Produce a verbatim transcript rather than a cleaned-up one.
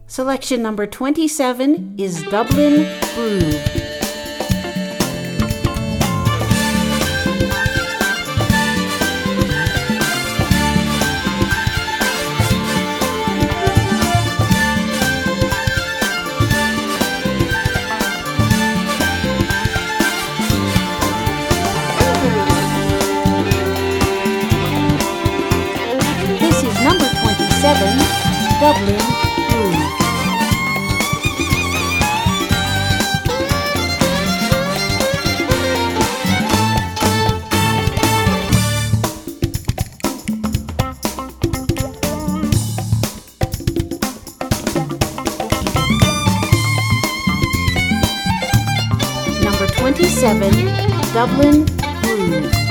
Selection number twenty-seven is Dublin Groove. This is number twenty-seven, Dublin Groove. Number twenty-seven, Dublin Groove.